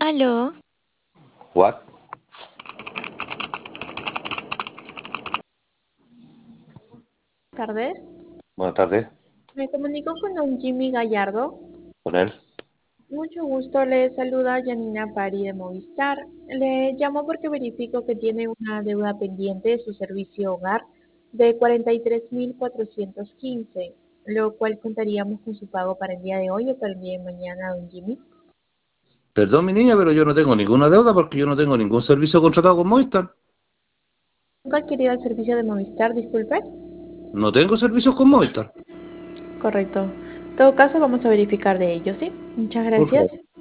Aló, What? Tardes. Buenas tardes, Me comunico con don Jimmy Gallardo. con él. Mucho gusto, le saluda Janina Pari de Movistar. Le llamo porque verifico que tiene una deuda pendiente de su servicio hogar de 43.415, lo cual contaríamos con su pago para el día de hoy o para el día de mañana, don Jimmy. Perdón, mi niña, pero yo no tengo ninguna deuda porque yo no tengo ningún servicio contratado con Movistar. ¿Nunca ha adquirido el servicio de Movistar, disculpe? No tengo servicios con Movistar. Correcto. En todo caso, vamos a verificar de ello, ¿sí? Muchas Por gracias. favor.